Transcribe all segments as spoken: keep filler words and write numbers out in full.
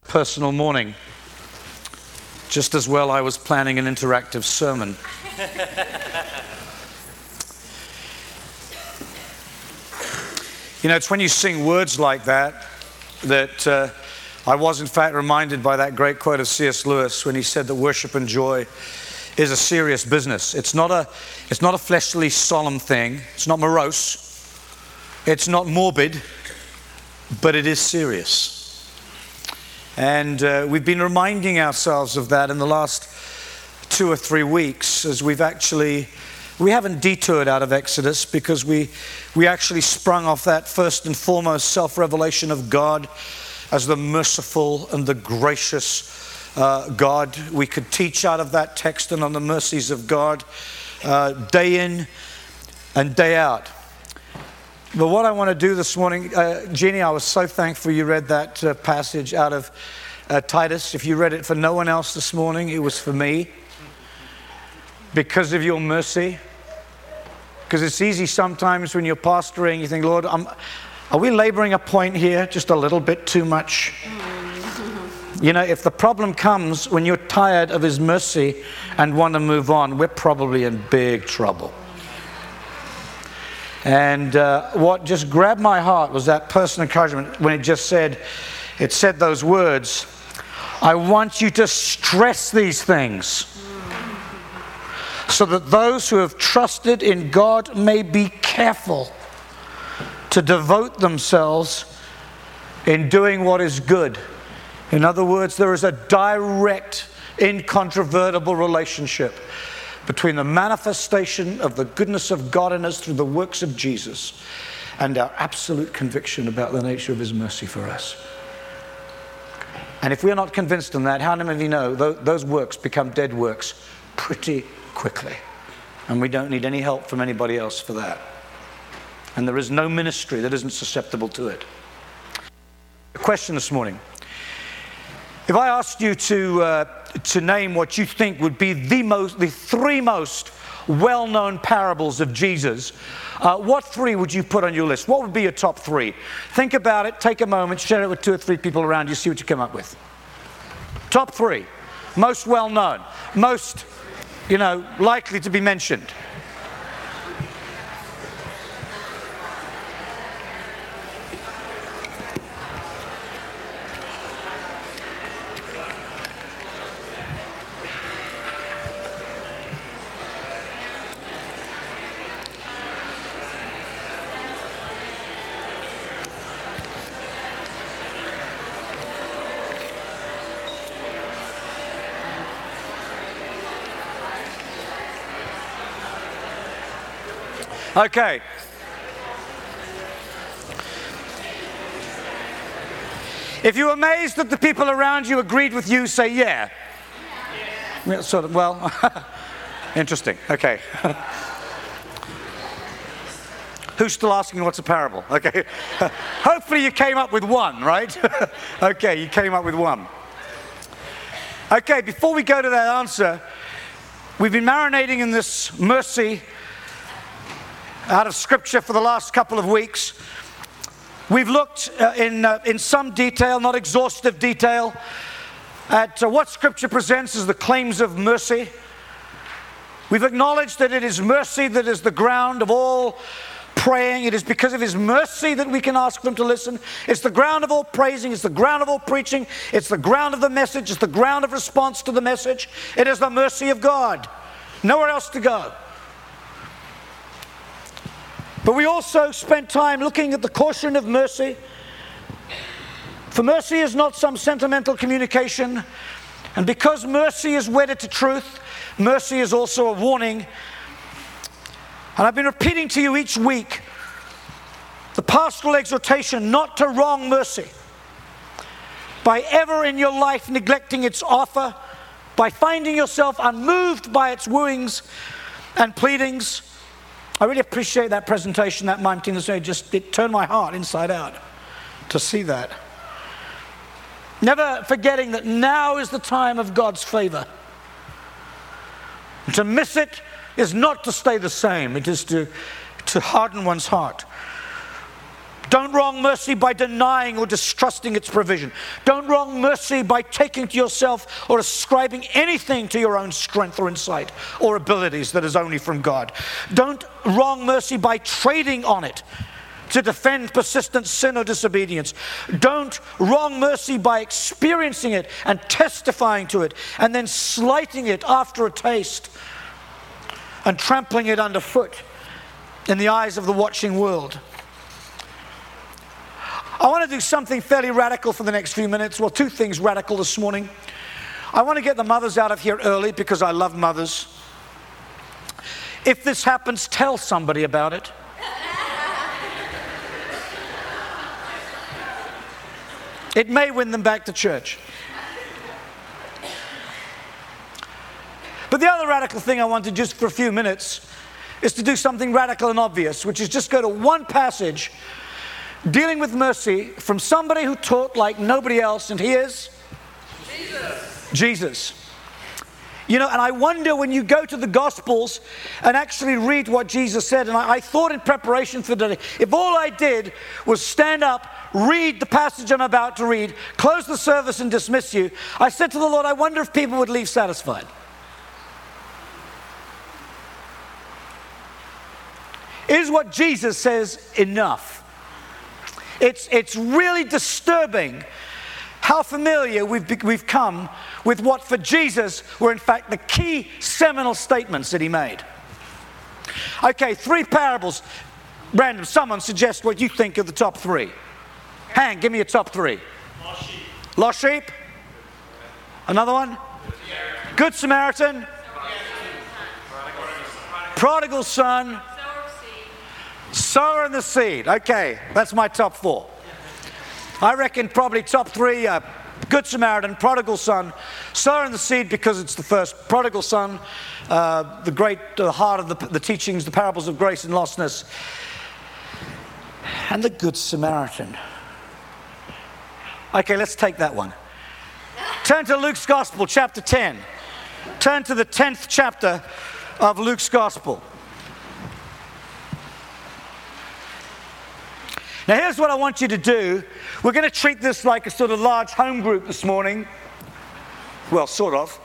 Personal morning. Just as well I was planning an interactive sermon. You know, it's when you sing words like that that uh, I was in fact reminded by that great quote of C S Lewis when he said that worship and joy is a serious business. It's not a, it's not a fleshly, solemn thing. It's not morose. It's not morbid, but it is serious. And uh, we've been reminding ourselves of that in the last two or three weeks as we've actually, we haven't detoured out of Exodus because we, we actually sprung off that first and foremost self-revelation of God as the merciful and the gracious uh, God. We could teach out of that text and on the mercies of God uh, day in and day out. But what I want to do this morning, uh, Jeannie, I was so thankful you read that uh, passage out of uh, Titus. If you read it for no one else this morning, it was for me. Because of your mercy. Because it's easy sometimes when you're pastoring, you think, Lord, I'm, are we laboring a point here just a little bit too much? You know, if the problem comes when you're tired of His mercy and want to move on, we're probably in big trouble. And uh, what just grabbed my heart was that personal encouragement when it just said, it said those words, I want you to stress these things so that those who have trusted in God may be careful to devote themselves in doing what is good. In other words, there is a direct, incontrovertible relationship between the manifestation of the goodness of God in us through the works of Jesus and our absolute conviction about the nature of His mercy for us. And if we're not convinced on that, how many of you know those works become dead works pretty quickly? And we don't need any help from anybody else for that. And there is no ministry that isn't susceptible to it. A question this morning. If I asked you to uh, to name what you think would be the most, the three most well-known parables of Jesus, uh, what three would you put on your list? What would be your top three? Think about it, take a moment, share it with two or three people around you, see what you come up with. Top three, most well-known, most, you know, likely to be mentioned. Okay. If you're amazed that the people around you agreed with you, say yeah. Yeah. Sort of, well, interesting. Okay. Who's still asking what's a parable? Okay. Hopefully you came up with one, right? Okay, you came up with one. Okay, before we go to that answer, we've been marinating in this mercy out of Scripture for the last couple of weeks. We've looked uh, in, uh, in some detail, not exhaustive detail, at uh, what Scripture presents as the claims of mercy. We've acknowledged that it is mercy that is the ground of all praying. It is because of His mercy that we can ask for Him to listen. It's the ground of all praising. It's the ground of all preaching. It's the ground of the message. It's the ground of response to the message. It is the mercy of God. Nowhere else to go. But we also spent time looking at the caution of mercy. For mercy is not some sentimental communication. And because mercy is wedded to truth, mercy is also a warning. And I've been repeating to you each week the pastoral exhortation not to wrong mercy by ever in your life neglecting its offer, by finding yourself unmoved by its wooings and pleadings. I really appreciate that presentation, that mime team. It just it turned my heart inside out to see that. Never forgetting that now is the time of God's favor. To miss it is not to stay the same. It is to, to harden one's heart. Don't wrong mercy by denying or distrusting its provision. Don't wrong mercy by taking to yourself or ascribing anything to your own strength or insight or abilities that is only from God. Don't wrong mercy by trading on it to defend persistent sin or disobedience. Don't wrong mercy by experiencing it and testifying to it and then slighting it after a taste and trampling it underfoot in the eyes of the watching world. I want to do something fairly radical for the next few minutes. Well, two things radical this morning. I want to get the mothers out of here early because I love mothers. If this happens, tell somebody about it. It may win them back to church. But the other radical thing I want to just for a few minutes is to do something radical and obvious, which is just go to one passage dealing with mercy from somebody who taught like nobody else, and he is? Jesus. Jesus. You know, and I wonder when you go to the Gospels and actually read what Jesus said, and I, I thought in preparation for today, if all I did was stand up, read the passage I'm about to read, close the service and dismiss you, I said to the Lord, I wonder if people would leave satisfied. Is what Jesus says enough? It's, it's really disturbing how familiar we've, we've come with what for Jesus were in fact the key seminal statements that he made. Okay, three parables. Random, someone suggest what you think are the top three. Hank, give me a top three. Lost sheep. Lost sheep. Another one? Good Samaritan. Good Samaritan. Prodigal son. Sower and the seed. Okay, that's my top four. I reckon probably top three, uh, Good Samaritan, Prodigal Son, Sower and the seed because it's the first. Prodigal Son, uh, the great uh, heart of the, the teachings, the parables of grace and lostness. And the Good Samaritan. Okay, let's take that one. Turn to Luke's Gospel, chapter ten. Turn to the tenth chapter of Luke's Gospel. Now here's what I want you to do. We're going to treat this like a sort of large home group this morning. Well, sort of.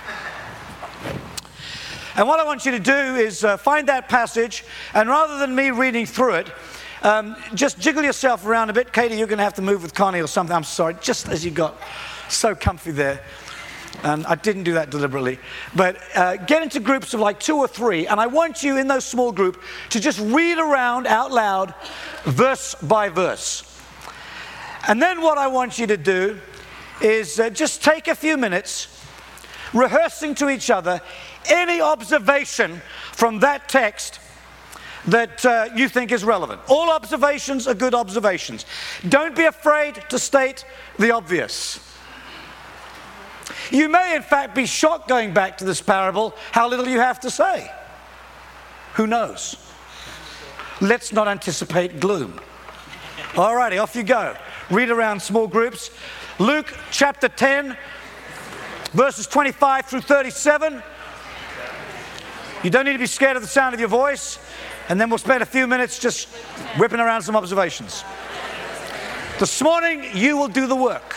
And what I want you to do is uh, find that passage, and rather than me reading through it, um, just jiggle yourself around a bit. Katie, you're going to have to move with Connie or something. I'm sorry, just as you got so comfy there. And I didn't do that deliberately. But uh, get into groups of like two or three, and I want you in those small groups to just read around out loud, verse by verse. And then what I want you to do is uh, just take a few minutes rehearsing to each other any observation from that text that uh, you think is relevant. All observations are good observations. Don't be afraid to state the obvious. You may, in fact, be shocked going back to this parable how little you have to say. Who knows? Let's not anticipate gloom. All righty, off you go. Read around small groups. Luke chapter ten, verses twenty-five through thirty-seven. You don't need to be scared of the sound of your voice. And then we'll spend a few minutes just whipping around some observations. This morning, you will do the work.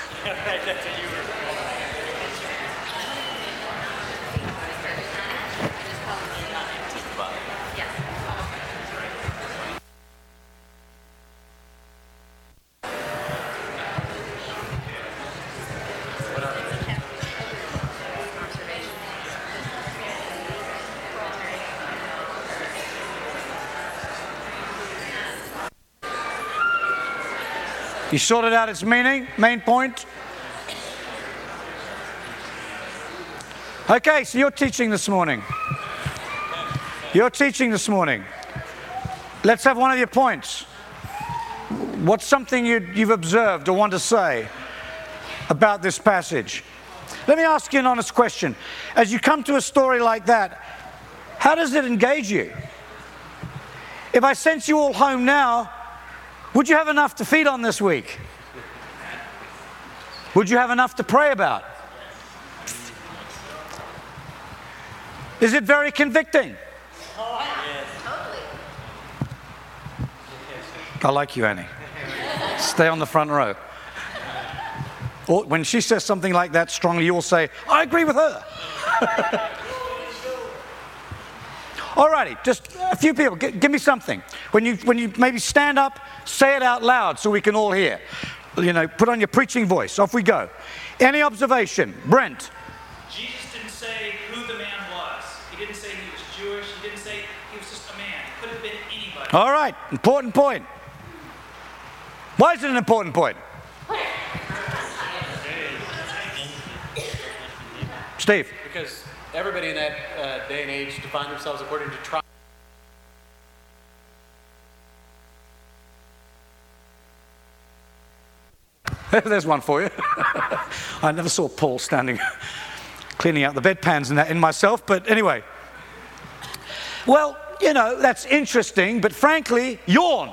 You sorted out its meaning, main point? Okay, so you're teaching this morning. You're teaching this morning. Let's have one of your points. What's something you, you've observed or want to say about this passage? Let me ask you an honest question. As you come to a story like that, how does it engage you? If I sent you all home now, would you have enough to feed on this week? Would you have enough to pray about? Is it very convicting? I like you, Annie. Stay on the front row. Or when she says something like that strongly, you will say, I agree with her. All righty, just a few people. G- give me something. When you, when you maybe stand up, say it out loud so we can all hear. You know, put on your preaching voice. Off we go. Any observation? Brent. Jesus didn't say who the man was. He didn't say he was Jewish. He didn't say he was just a man. He could have been anybody. All right, important point. Why is it an important point? Steve. Because everybody in that uh, day and age defined themselves according to tribe. There's one for you. I never saw Paul standing, cleaning out the bedpans and that in myself, but anyway. Well, you know, that's interesting, but frankly, yawn.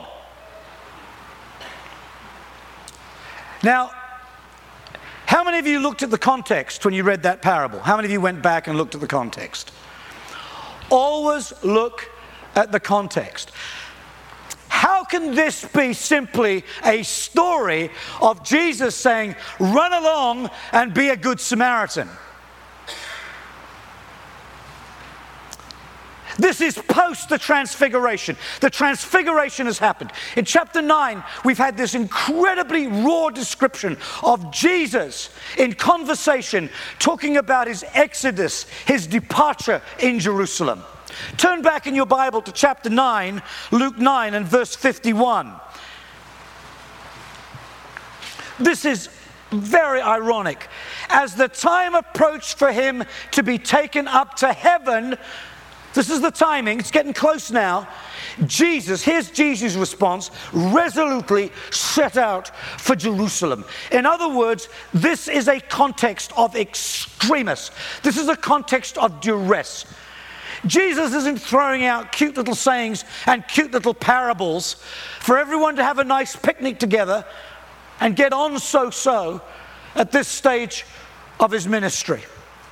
Now, how many of you looked at the context when you read that parable? How many of you went back and looked at the context? Always look at the context. How can this be simply a story of Jesus saying, run along and be a good Samaritan? This is post the transfiguration. The transfiguration has happened. In chapter nine, we've had this incredibly raw description of Jesus in conversation, talking about his exodus, his departure in Jerusalem. Turn back in your Bible to chapter nine, Luke nine and verse fifty-one. This is very ironic. As the time approached for him to be taken up to heaven, this is the timing, it's getting close now. Jesus, here's Jesus' response, resolutely set out for Jerusalem. In other words, this is a context of extremis. This is a context of duress. Jesus isn't throwing out cute little sayings and cute little parables for everyone to have a nice picnic together and get on so-so at this stage of his ministry.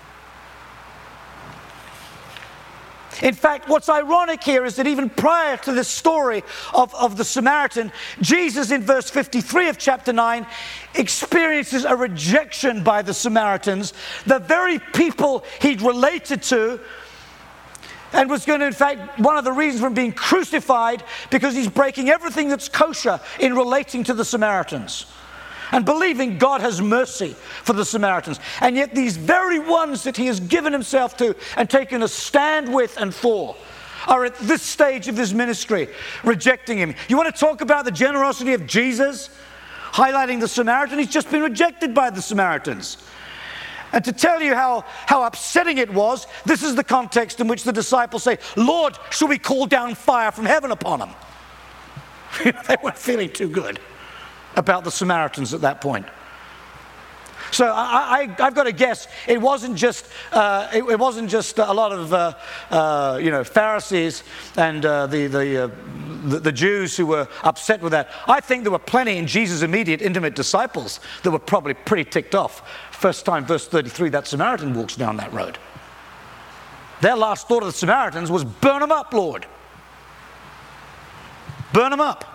In fact, what's ironic here is that even prior to this story of, of the Samaritan, Jesus in verse fifty-three of chapter nine experiences a rejection by the Samaritans, the very people he'd related to, and was going to, in fact, one of the reasons for him being crucified, because he's breaking everything that's kosher in relating to the Samaritans and believing God has mercy for the Samaritans. And yet these very ones that he has given himself to and taken a stand with and for are at this stage of his ministry rejecting him. You want to talk about the generosity of Jesus, highlighting the Samaritan? He's just been rejected by the Samaritans. And to tell you how, how upsetting it was, this is the context in which the disciples say, Lord, shall we call down fire from heaven upon them? They weren't feeling too good about the Samaritans at that point. So I, I, I've got to guess it wasn't just uh, it, it wasn't just a lot of uh, uh, you know Pharisees and uh, the the, uh, the the Jews who were upset with that. I think there were plenty in Jesus' immediate, intimate disciples that were probably pretty ticked off. First time, verse thirty-three, that Samaritan walks down that road. Their last thought of the Samaritans was, "Burn them up, Lord. Burn them up."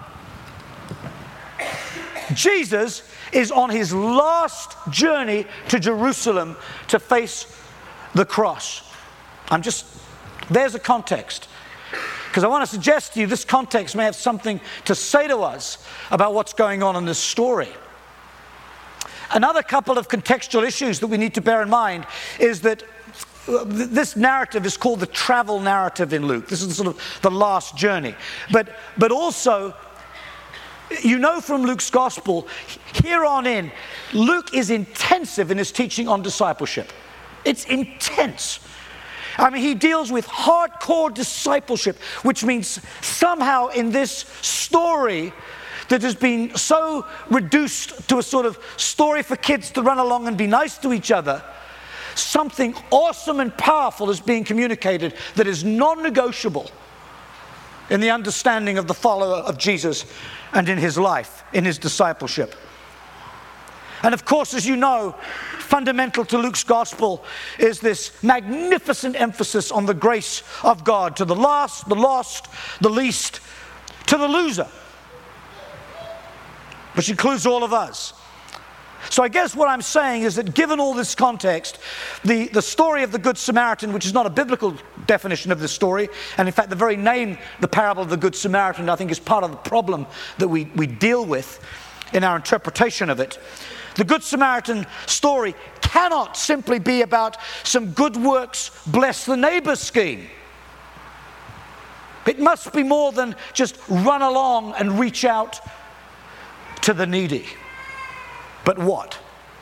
Jesus is on his last journey to Jerusalem to face the cross. I'm just, there's a context. Because I want to suggest to you this context may have something to say to us about what's going on in this story. Another couple of contextual issues that we need to bear in mind is that this narrative is called the travel narrative in Luke. This is sort of the last journey. But, but also, you know from Luke's gospel, here on in, Luke is intensive in his teaching on discipleship. It's intense. I mean, he deals with hardcore discipleship, which means somehow in this story that has been so reduced to a sort of story for kids to run along and be nice to each other, something awesome and powerful is being communicated that is non-negotiable in the understanding of the follower of Jesus and in his life, in his discipleship. And of course, as you know, fundamental to Luke's gospel is this magnificent emphasis on the grace of God to the last, the lost, the least, to the loser. which includes all of us. So I guess what I'm saying is that given all this context, the, the story of the Good Samaritan, which is not a biblical definition of this story, and in fact the very name, the parable of the Good Samaritan, I think is part of the problem that we, we deal with in our interpretation of it. The Good Samaritan story cannot simply be about some good works, bless the neighbor scheme. It must be more than just run along and reach out to the needy. But what?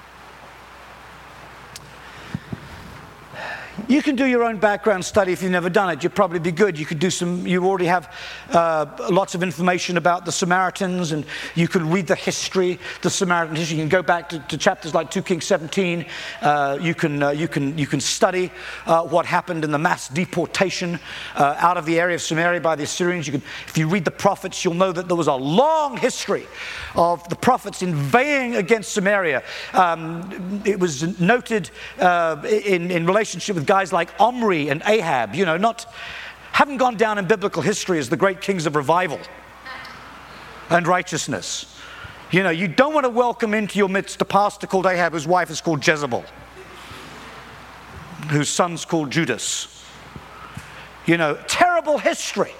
You can do your own background study if you've never done it. You'd probably be good. You could do some, you already have uh, lots of information about the Samaritans, and you can read the history, the Samaritan history. You can go back to, to chapters like two Kings seventeen. Uh, you can uh, you can you can study uh, what happened in the mass deportation uh, out of the area of Samaria by the Assyrians. You can, if you read the prophets, you'll know that there was a long history of the prophets inveighing against Samaria. Um, it was noted uh, in in relationship with guys like Omri and Ahab, you know, not, haven't gone down in biblical history as the great kings of revival and righteousness. You know, you don't want to welcome into your midst a pastor called Ahab whose wife is called Jezebel, whose son's called Judas. You know, terrible history.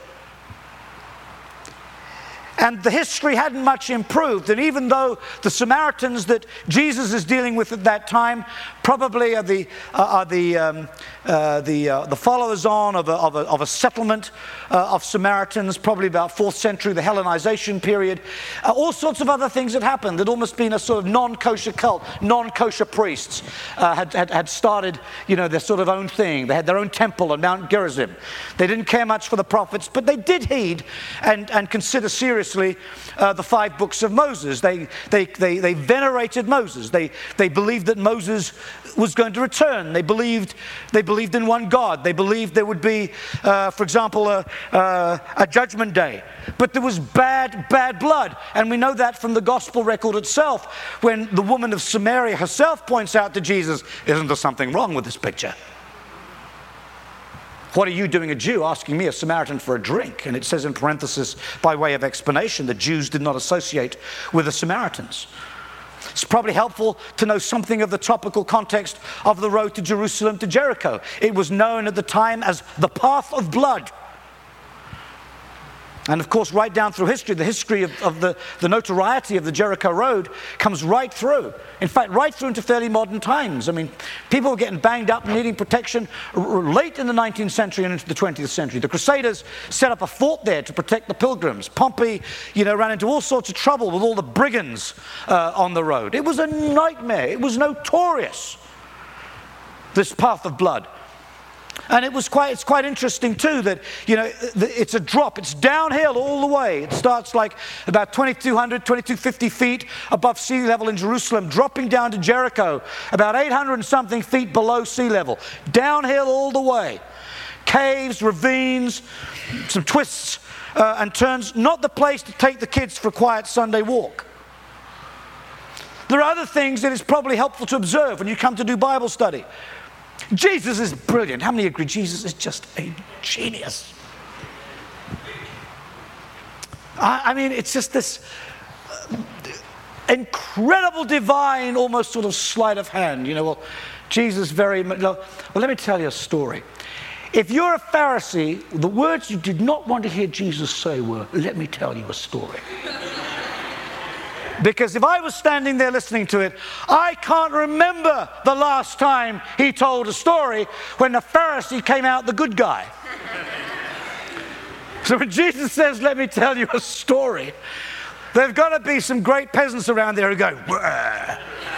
And the history hadn't much improved. And even though the Samaritans that Jesus is dealing with at that time probably are the uh, are the um, uh, the uh, the followers on of a of a, of a settlement uh, of Samaritans, probably about fourth century, the Hellenization period, uh, all sorts of other things had happened. There'd almost been a sort of non-kosher cult, non-kosher priests uh, had, had had started, you know, their sort of own thing. They had their own temple on Mount Gerizim. They didn't care much for the prophets, but they did heed and and consider seriously uh, the five books of Moses. They they they they venerated Moses. They they believed that Moses was going to return. They believed they believed in one God. They believed there would be, uh, for example, a, uh, a judgment day. But there was bad, bad blood. And we know that from the gospel record itself, when the woman of Samaria herself points out to Jesus, isn't there something wrong with this picture? What are you doing, a Jew, asking me, a Samaritan, for a drink? And it says in parenthesis, by way of explanation, the Jews did not associate with the Samaritans. It's probably helpful to know something of the topical context of the road to Jerusalem to Jericho. It was known at the time as the Path of Blood. And of course, right down through history, the history of, of the, the notoriety of the Jericho Road comes right through. In fact, right through into fairly modern times. I mean, people were getting banged up and needing protection late in the nineteenth century and into the twentieth century. The Crusaders set up a fort there to protect the pilgrims. Pompey, you know, ran into all sorts of trouble with all the brigands uh, on the road. It was a nightmare. It was notorious, this Path of Blood. And it was quite, it's quite interesting too that, you know, it's a drop, it's downhill all the way. It starts like about twenty-two hundred, twenty-two fifty feet above sea level in Jerusalem, dropping down to Jericho, about eight hundred and something feet below sea level. Downhill all the way. Caves, ravines, some twists uh, and turns. Not the place to take the kids for a quiet Sunday walk. There are other things that it's probably helpful to observe when you come to do Bible study. Jesus is brilliant. How many agree Jesus is just a genius? I, I mean, it's just this uh, incredible divine, almost sort of sleight of hand. You know, well, Jesus very much. Well, let me tell you a story. If you're a Pharisee, the words you did not want to hear Jesus say were, let me tell you a story. Because if I was standing there listening to it, I can't remember the last time he told a story when the Pharisee came out the good guy. So when Jesus says, let me tell you a story, there've got to be some great peasants around there who go, wah.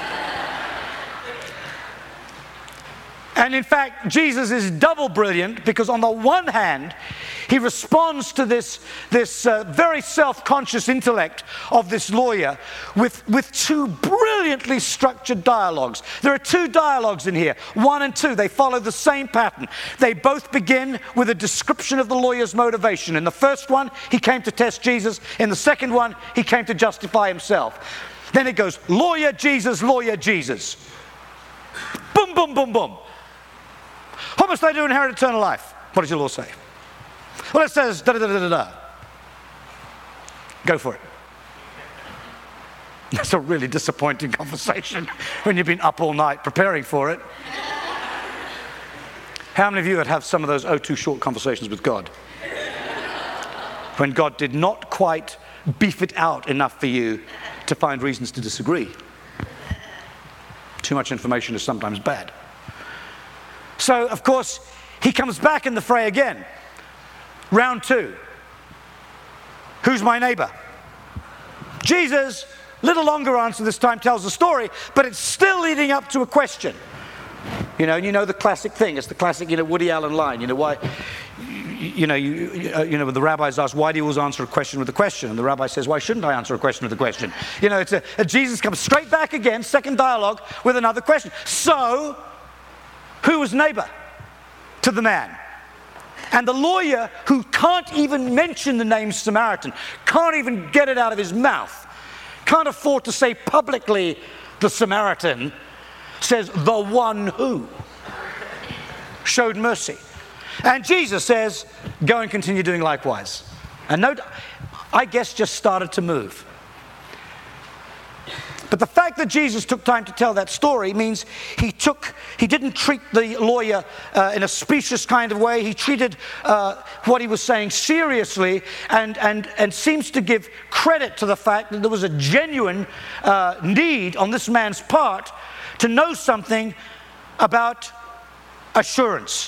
And in fact, Jesus is double brilliant because on the one hand, he responds to this, this uh, very self-conscious intellect of this lawyer with, with two brilliantly structured dialogues. There are two dialogues in here, one and two. They follow the same pattern. They both begin with a description of the lawyer's motivation. In the first one, he came to test Jesus. In the second one, he came to justify himself. Then it goes, lawyer Jesus, lawyer Jesus. Boom, boom, boom, boom. What must I do to inherit eternal life? What does your law say? Well, it says da da da da da da. Go for it. That's a really disappointing conversation when you've been up all night preparing for it. How many of you would have some of those oh two short conversations with God? When God did not quite beef it out enough for you to find reasons to disagree. Too much information is sometimes bad. So, of course, he comes back in the fray again. Round two. Who's my neighbor? Jesus, little longer answer this time, tells the story, but it's still leading up to a question. You know, and you know the classic thing. It's the classic, you know, Woody Allen line. You know, why, you know, you, you know, the rabbis ask, why do you always answer a question with a question? And the rabbi says, why shouldn't I answer a question with a question? You know, it's a, a Jesus comes straight back again, second dialogue, with another question. So, who was neighbor to the man? And the lawyer, who can't even mention the name Samaritan, can't even get it out of his mouth, can't afford to say publicly the Samaritan, says the one who showed mercy. And Jesus says, go and continue doing likewise. And note, I guess just started to move. But the fact that Jesus took time to tell that story means he took, he didn't treat the lawyer uh, in a specious kind of way. He treated uh, what he was saying seriously, and, and, and seems to give credit to the fact that there was a genuine uh, need on this man's part to know something about assurance.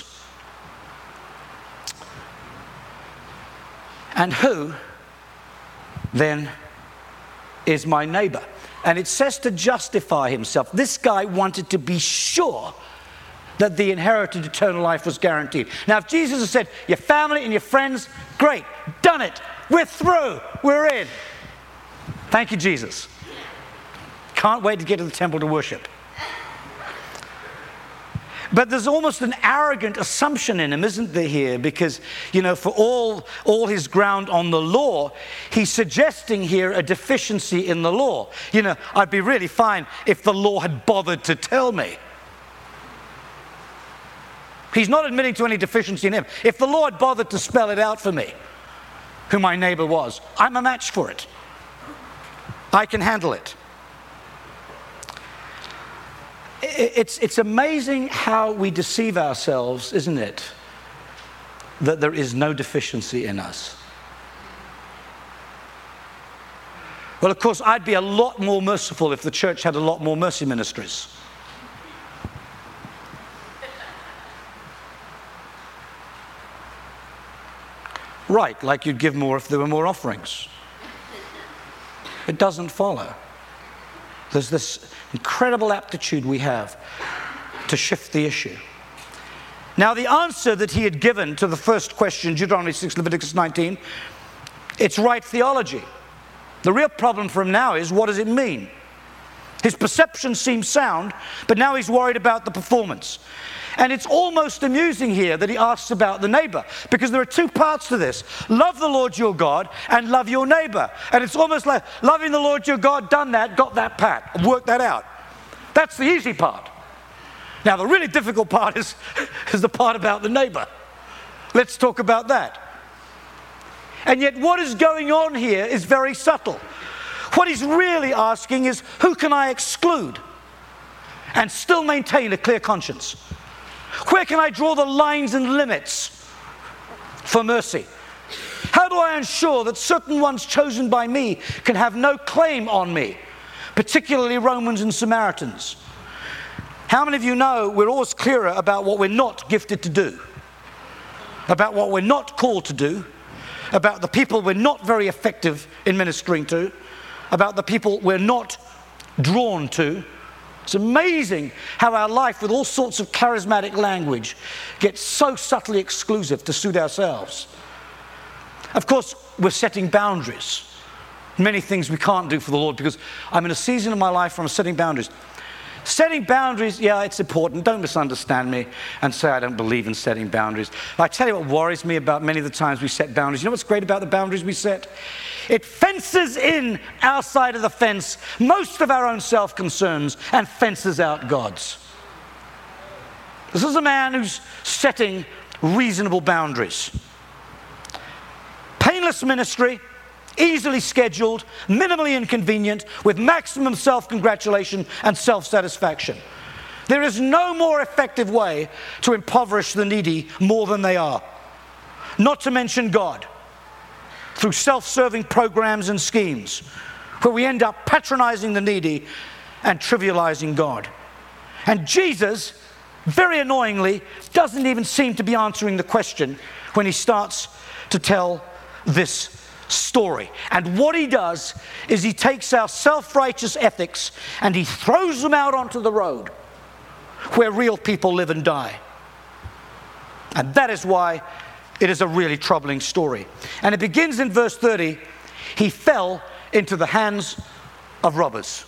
And who then is my neighbor? And it says to justify himself. This guy wanted to be sure that the inherited eternal life was guaranteed. Now, if Jesus had said, your family and your friends, great, done it, we're through, we're in. Thank you, Jesus. Can't wait to get to the temple to worship. But there's almost an arrogant assumption in him, isn't there, here? Because, you know, for all, all his ground on the law, he's suggesting here a deficiency in the law. You know, I'd be really fine if the law had bothered to tell me. He's not admitting to any deficiency in him. If the law had bothered to spell it out for me, who my neighbor was, I'm a match for it. I can handle it. It's, it's amazing how we deceive ourselves, isn't it? That there is no deficiency in us. Well, of course, I'd be a lot more merciful if the church had a lot more mercy ministries. Right, like you'd give more if there were more offerings. It doesn't follow. There's this incredible aptitude we have to shift the issue. Now, the answer that he had given to the first question, Deuteronomy six, Leviticus nineteen, it's right theology. The real problem for him now is, what does it mean? His perception seems sound, but now he's worried about the performance. And it's almost amusing here that he asks about the neighbor, because there are two parts to this. Love the Lord your God and love your neighbor. And it's almost like loving the Lord your God, done that, got that pat, worked that out. That's the easy part. Now the really difficult part is, is the part about the neighbor. Let's talk about that. And yet what is going on here is very subtle. What he's really asking is, who can I exclude and still maintain a clear conscience? Where can I draw the lines and limits for mercy? How do I ensure that certain ones chosen by me can have no claim on me, particularly Romans and Samaritans? How many of you know we're always clearer about what we're not gifted to do, about what we're not called to do, about the people we're not very effective in ministering to, about the people we're not drawn to? It's amazing how our life, with all sorts of charismatic language, gets so subtly exclusive to suit ourselves. Of course, we're setting boundaries. Many things we can't do for the Lord, because I'm in a season of my life where I'm setting boundaries. Setting boundaries, yeah, it's important. Don't misunderstand me and say I don't believe in setting boundaries. I tell you what worries me about many of the times we set boundaries. You know what's great about the boundaries we set? It fences in our side of the fence most of our own self-concerns and fences out God's. This is a man who's setting reasonable boundaries. Painless ministry, easily scheduled, minimally inconvenient, with maximum self-congratulation and self-satisfaction. There is no more effective way to impoverish the needy more than they are. Not to mention God, through self-serving programs and schemes, where we end up patronizing the needy and trivializing God. And Jesus, very annoyingly, doesn't even seem to be answering the question when he starts to tell this story. And what he does is he takes our self-righteous ethics and he throws them out onto the road where real people live and die. And that is why it is a really troubling story. And it begins in verse thirty. He fell into the hands of robbers.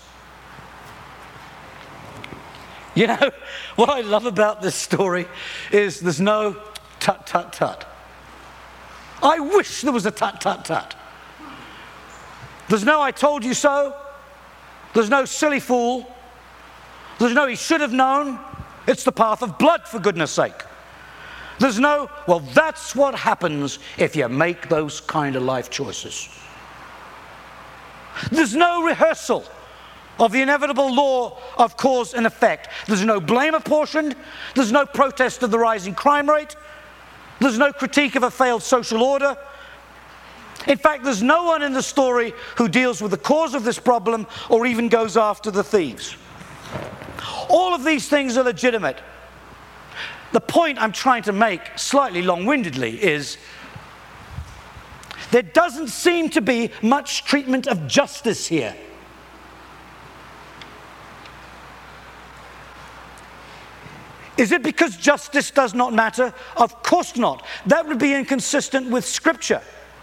You know, what I love about this story is there's no tut, tut, tut. I wish there was a tut, tut, tut. There's no I told you so. There's no silly fool. There's no he should have known. It's the path of blood, for goodness sake. There's no, well, that's what happens if you make those kind of life choices. There's no rehearsal of the inevitable law of cause and effect. There's no blame apportioned. There's no protest of the rising crime rate. There's no critique of a failed social order. In fact, there's no one in the story who deals with the cause of this problem or even goes after the thieves. All of these things are legitimate. The point I'm trying to make, slightly long-windedly, is there doesn't seem to be much treatment of justice here. Is it because justice does not matter? Of course not. That would be inconsistent with Scripture.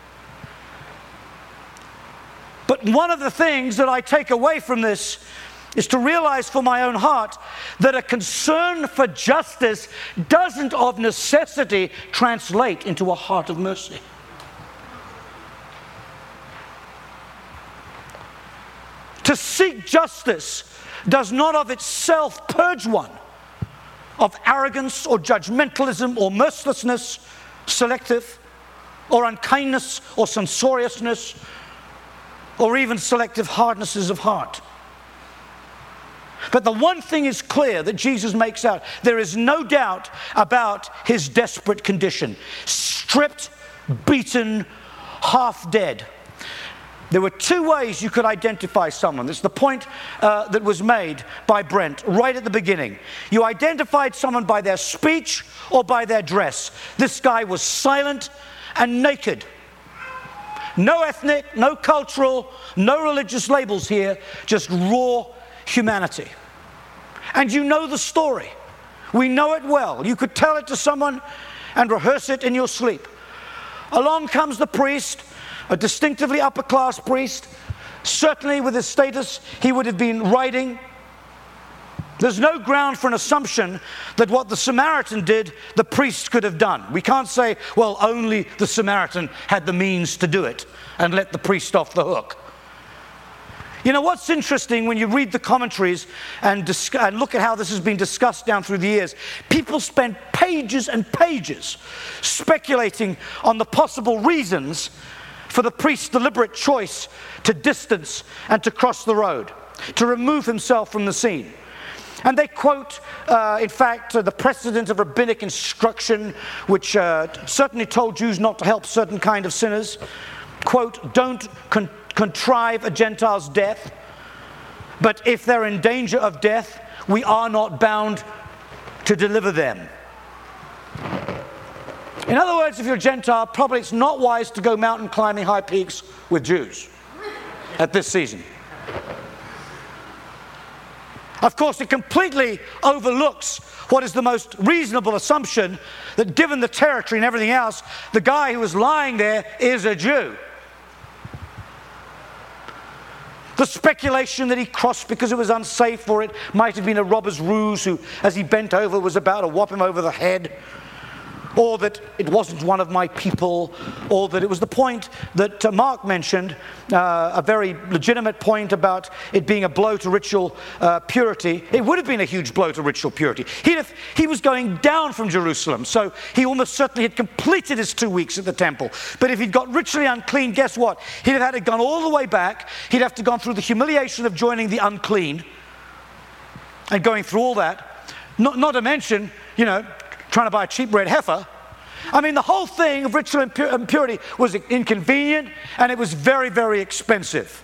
But one of the things that I take away from this is to realize for my own heart that a concern for justice doesn't of necessity translate into a heart of mercy. To seek justice does not of itself purge one of arrogance or judgmentalism or mercilessness, selective, or unkindness or censoriousness, or even selective hardnesses of heart. But the one thing is clear that Jesus makes out. There is no doubt about his desperate condition. Stripped, beaten, half dead. There were two ways you could identify someone. This is the point uh, that was made by Brent right at the beginning. You identified someone by their speech or by their dress. This guy was silent and naked. No ethnic, no cultural, no religious labels here, just raw humanity. And you know the story. We know it well. You could tell it to someone and rehearse it in your sleep. Along comes the priest, a distinctively upper-class priest. Certainly with his status, he would have been writing. There's no ground for an assumption that what the Samaritan did, the priest could have done. We can't say, well, only the Samaritan had the means to do it and let the priest off the hook. You know, what's interesting when you read the commentaries and, dis- and look at how this has been discussed down through the years, people spend pages and pages speculating on the possible reasons for the priest's deliberate choice to distance and to cross the road, to remove himself from the scene. And they quote, uh, in fact, uh, the precedent of rabbinic instruction, which uh, certainly told Jews not to help certain kind of sinners. Quote, don't con- contrive a Gentile's death, but if they're in danger of death, we are not bound to deliver them. In other words, if you're a Gentile, probably it's not wise to go mountain climbing high peaks with Jews at this season. Of course, it completely overlooks what is the most reasonable assumption, that given the territory and everything else, the guy who was lying there is a Jew. The speculation that he crossed because it was unsafe, or it might have been a robber's ruse who, as he bent over, was about to whop him over the head. or that it wasn't one of my people, or that it was the point that uh, Mark mentioned, uh, a very legitimate point about it being a blow to ritual uh, purity. It would have been a huge blow to ritual purity. He'd have, he was going down from Jerusalem, so he almost certainly had completed his two weeks at the temple. But if he'd got ritually unclean, guess what? He'd have had to gone all the way back. He'd have to gone through the humiliation of joining the unclean and going through all that. Not, not to mention, you know, trying to buy a cheap red heifer. I mean, the whole thing of ritual impurity was inconvenient, and it was very, very expensive.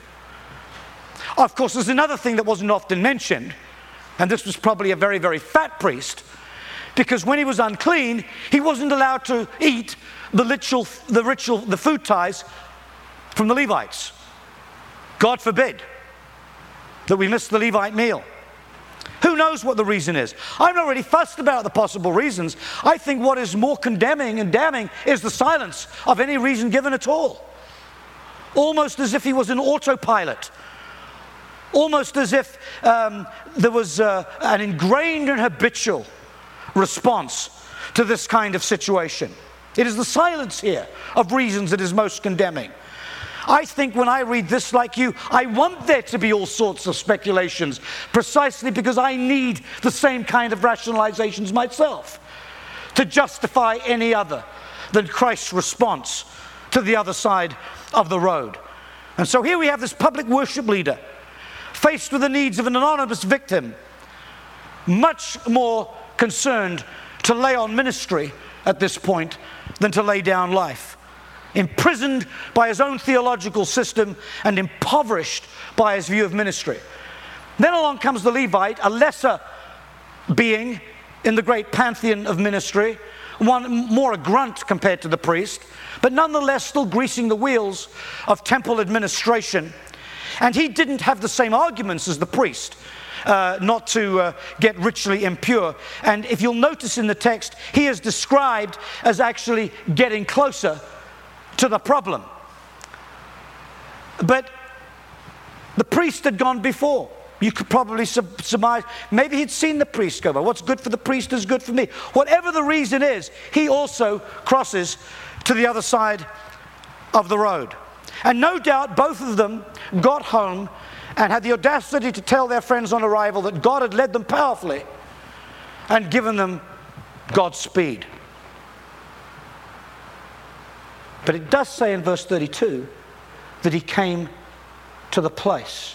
Of course, there's another thing that wasn't often mentioned, and this was probably a very, very fat priest, because when he was unclean, he wasn't allowed to eat the ritual, the ritual, the food tithes from the Levites. God forbid that we miss the Levite meal. Who knows what the reason is? I'm not really fussed about the possible reasons. I think what is more condemning and damning is the silence of any reason given at all. Almost as if he was an autopilot. Almost as if um, there was uh, an ingrained and habitual response to this kind of situation. It is the silence here of reasons that is most condemning. I think when I read this like you, I want there to be all sorts of speculations, precisely because I need the same kind of rationalizations myself to justify any other than Christ's response to the other side of the road. And so here we have this public worship leader faced with the needs of an anonymous victim, much more concerned to lay on ministry at this point than to lay down life. Imprisoned by his own theological system and impoverished by his view of ministry. Then along comes the Levite, a lesser being in the great pantheon of ministry, one more a grunt compared to the priest, but nonetheless still greasing the wheels of temple administration. And he didn't have the same arguments as the priest, uh, not to uh, get ritually impure. And if you'll notice in the text, he is described as actually getting closer to the problem. But the priest had gone before. You could probably surmise, maybe he'd seen the priest go by. What's good for the priest is good for me. Whatever the reason is, he also crosses to the other side of the road. And no doubt both of them got home and had the audacity to tell their friends on arrival that God had led them powerfully and given them Godspeed. But it does say in verse thirty-two that he came to the place.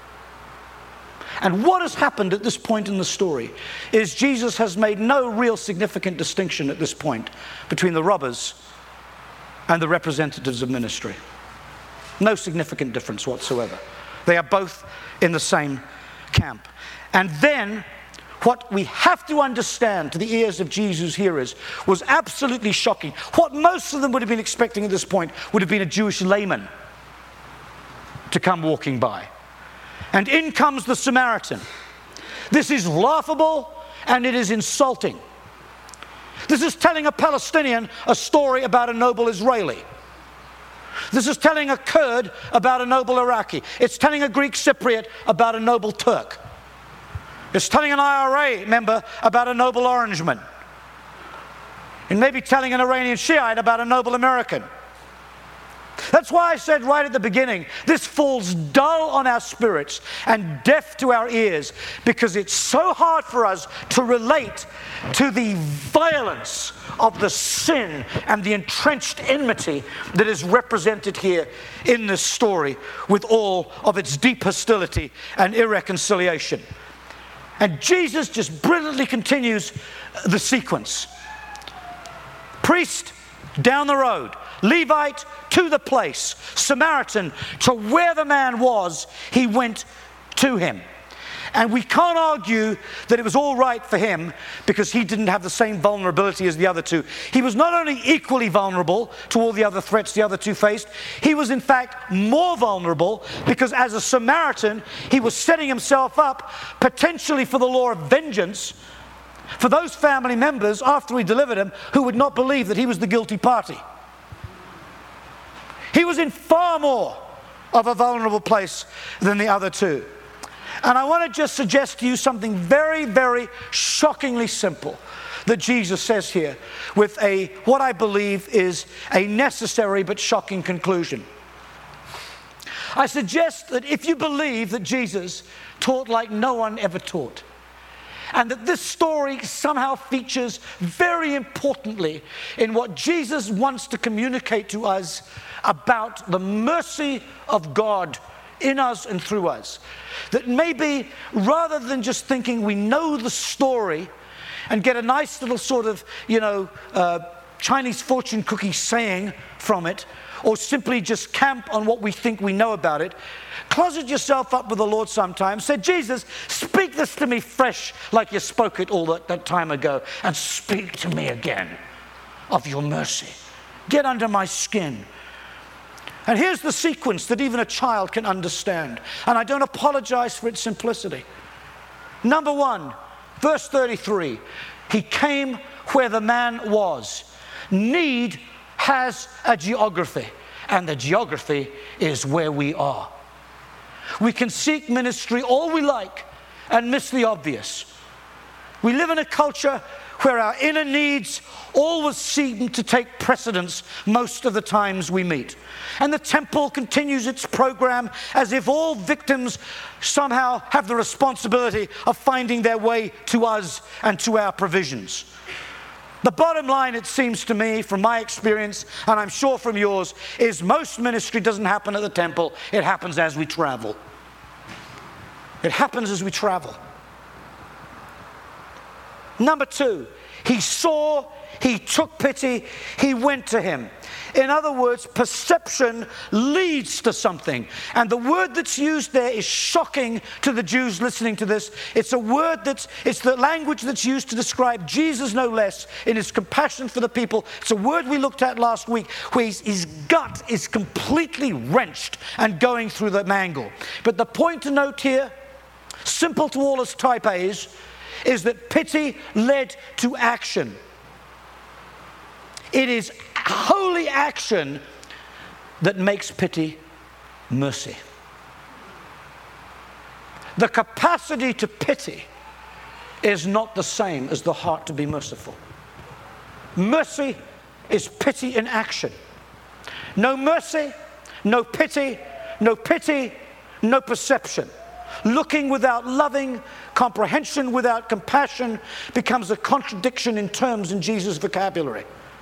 And what has happened at this point in the story is Jesus has made no real significant distinction at this point between the robbers and the representatives of ministry. No significant difference whatsoever. They are both in the same camp. And then what we have to understand to the ears of Jesus' hearers was absolutely shocking. What most of them would have been expecting at this point would have been a Jewish layman to come walking by. And in comes the Samaritan. This is laughable and it is insulting. This is telling a Palestinian a story about a noble Israeli. This is telling a Kurd about a noble Iraqi. It's telling a Greek Cypriot about a noble Turk. It's telling an I R A member about a noble Orangeman. And maybe telling an Iranian Shiite about a noble American. That's why I said right at the beginning, this falls dull on our spirits and deaf to our ears, because it's so hard for us to relate to the violence of the sin and the entrenched enmity that is represented here in this story with all of its deep hostility and irreconciliation. And Jesus just brilliantly continues the sequence. Priest down the road, Levite to the place, Samaritan to where the man was, he went to him. And we can't argue that it was all right for him because he didn't have the same vulnerability as the other two. He was not only equally vulnerable to all the other threats the other two faced, he was in fact more vulnerable because as a Samaritan, he was setting himself up potentially for the law of vengeance for those family members after he delivered him who would not believe that he was the guilty party. He was in far more of a vulnerable place than the other two. And I want to just suggest to you something very, very shockingly simple that Jesus says here with a, what I believe is a necessary but shocking conclusion. I suggest that if you believe that Jesus taught like no one ever taught, and that this story somehow features very importantly in what Jesus wants to communicate to us about the mercy of God in us and through us, that maybe rather than just thinking we know the story and get a nice little sort of, you know, uh, Chinese fortune cookie saying from it, or simply just camp on what we think we know about it, closet yourself up with the Lord sometime. Say, Jesus, speak this to me fresh like you spoke it all that, that time ago, and speak to me again of your mercy. Get under my skin. And here's the sequence that even a child can understand. And I don't apologize for its simplicity. Number one, verse thirty-three, he came where the man was. Need has a geography, and the geography is where we are. We can seek ministry all we like and miss the obvious. We live in a culture where our inner needs always seem to take precedence most of the times we meet. And the temple continues its program as if all victims somehow have the responsibility of finding their way to us and to our provisions. The bottom line, it seems to me, from my experience, and I'm sure from yours, is most ministry doesn't happen at the temple. It happens as we travel. It happens as we travel. Number two, he saw, he took pity, he went to him. In other words, perception leads to something. And the word that's used there is shocking to the Jews listening to this. It's a word that's, it's the language that's used to describe Jesus no less in his compassion for the people. It's a word we looked at last week where his, his gut is completely wrenched and going through the mangle. But the point to note here, simple to all us type A's, is that pity led to action. It is holy action that makes pity mercy. The capacity to pity is not the same as the heart to be merciful. Mercy is pity in action. No mercy, no pity, no pity, no perception. Looking without loving, comprehension without compassion becomes a contradiction in terms in Jesus' vocabulary.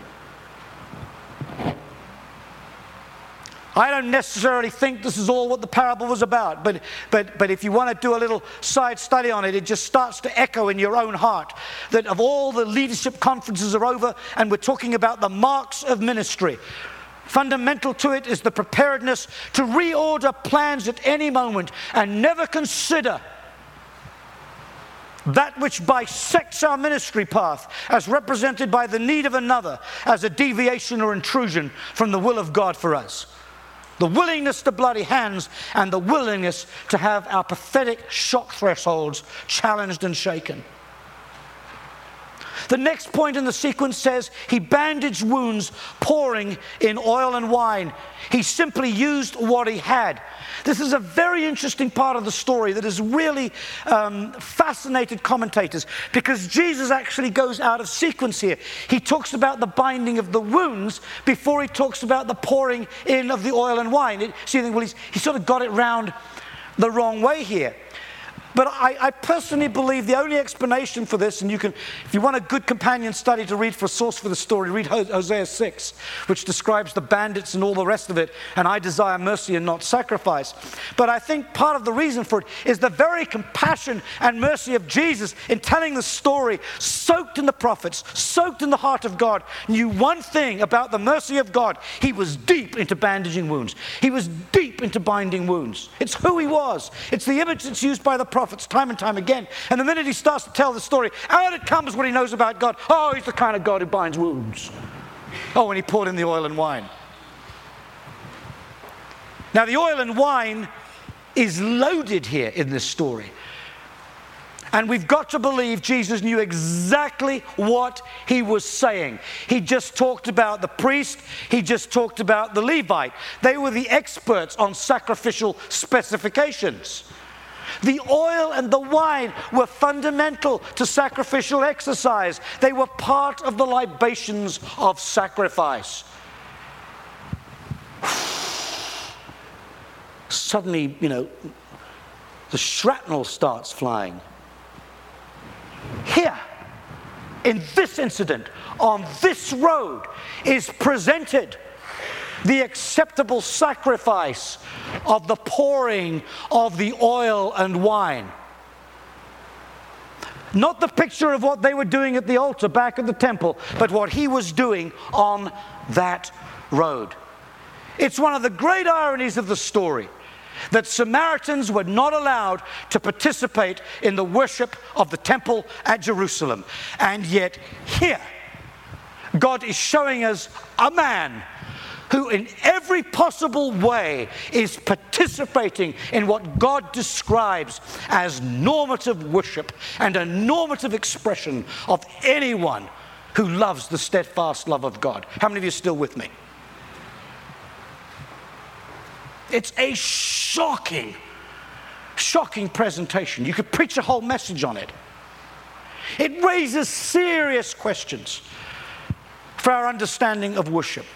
I don't necessarily think this is all what the parable was about, but, but, but if you want to do a little side study on it, it just starts to echo in your own heart that of all the leadership conferences are over and we're talking about the marks of ministry. Fundamental to it is the preparedness to reorder plans at any moment and never consider that which bisects our ministry path as represented by the need of another as a deviation or intrusion from the will of God for us. The willingness to bloody hands and the willingness to have our pathetic shock thresholds challenged and shaken. The next point in the sequence says he bandaged wounds, pouring in oil and wine. He simply used what he had. This is a very interesting part of the story that has really um, fascinated commentators because Jesus actually goes out of sequence here. He talks about the binding of the wounds before he talks about the pouring in of the oil and wine. It, so you think, well, he's, he sort of got it round the wrong way here. But I, I personally believe the only explanation for this, and you can, if you want a good companion study to read for a source for the story, read Hosea six, which describes the bandits and all the rest of it, and I desire mercy and not sacrifice. But I think part of the reason for it is the very compassion and mercy of Jesus in telling the story, soaked in the prophets, soaked in the heart of God, knew one thing about the mercy of God. He was deep into bandaging wounds. He was deep into binding wounds. It's who he was. It's the image that's used by the prophets time and time again. And the minute he starts to tell the story, out it comes what he knows about God. Oh, he's the kind of God who binds wounds. Oh, and he poured in the oil and wine. Now, the oil and wine is loaded here in this story. And we've got to believe Jesus knew exactly what he was saying. He just talked about the priest. He just talked about the Levite. They were the experts on sacrificial specifications. The oil and the wine were fundamental to sacrificial exercise. They were part of the libations of sacrifice. Suddenly, you know, the shrapnel starts flying. Here, in this incident, on this road, is presented the acceptable sacrifice of the pouring of the oil and wine. Not the picture of what they were doing at the altar back at the temple, but what he was doing on that road. It's one of the great ironies of the story that Samaritans were not allowed to participate in the worship of the temple at Jerusalem. And yet here, God is showing us a man who in every possible way is participating in what God describes as normative worship and a normative expression of anyone who loves the steadfast love of God. How many of you are still with me? It's a shocking, shocking presentation. You could preach a whole message on it. It raises serious questions for our understanding of worship.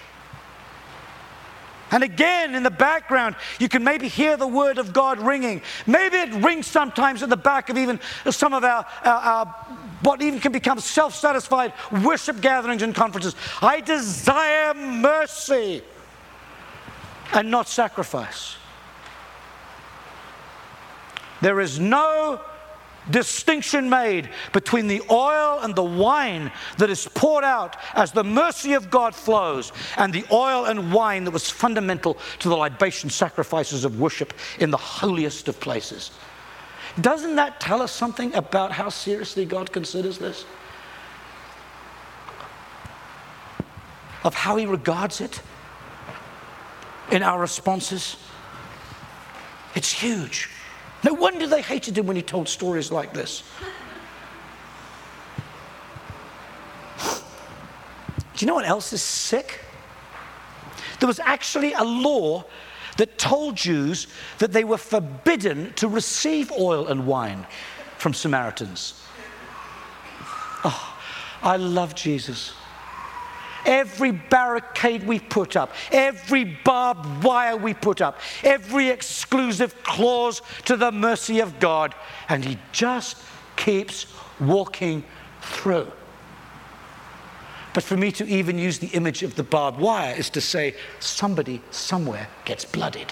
And again, in the background, you can maybe hear the word of God ringing. Maybe it rings sometimes at the back of even some of our, our, our what even can become self-satisfied worship gatherings and conferences. I desire mercy and not sacrifice. There is no distinction made between the oil and the wine that is poured out as the mercy of God flows and the oil and wine that was fundamental to the libation sacrifices of worship in the holiest of places. Doesn't that tell us something about how seriously God considers this? Of how he regards it in our responses? It's huge. No wonder they hated him when he told stories like this. Do you know what else is sick? There was actually a law that told Jews that they were forbidden to receive oil and wine from Samaritans. Oh, I love Jesus. Every barricade we put up, every barbed wire we put up, every exclusive clause to the mercy of God, and he just keeps walking through. But for me to even use the image of the barbed wire is to say somebody somewhere gets blooded.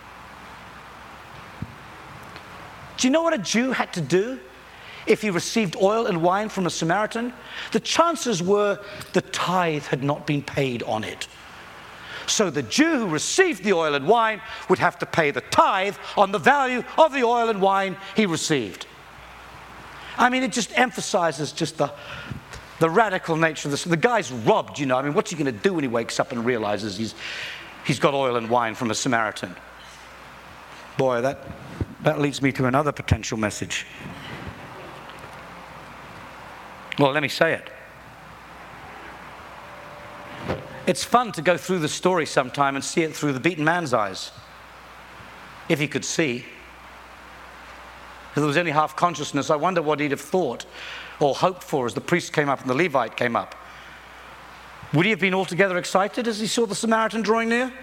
Do you know what a Jew had to do if he received oil and wine from a Samaritan? The chances were the tithe had not been paid on it. So the Jew who received the oil and wine would have to pay the tithe on the value of the oil and wine he received. I mean, it just emphasizes just the, the radical nature of this. The guy's robbed, you know. I mean, what's he going to do when he wakes up and realizes he's, he's got oil and wine from a Samaritan? Boy, that, that leads me to another potential message. Well, let me say it. It's fun to go through the story sometime and see it through the beaten man's eyes. If he could see. If there was any half consciousness, I wonder what he'd have thought or hoped for as the priest came up and the Levite came up. Would he have been altogether excited as he saw the Samaritan drawing near?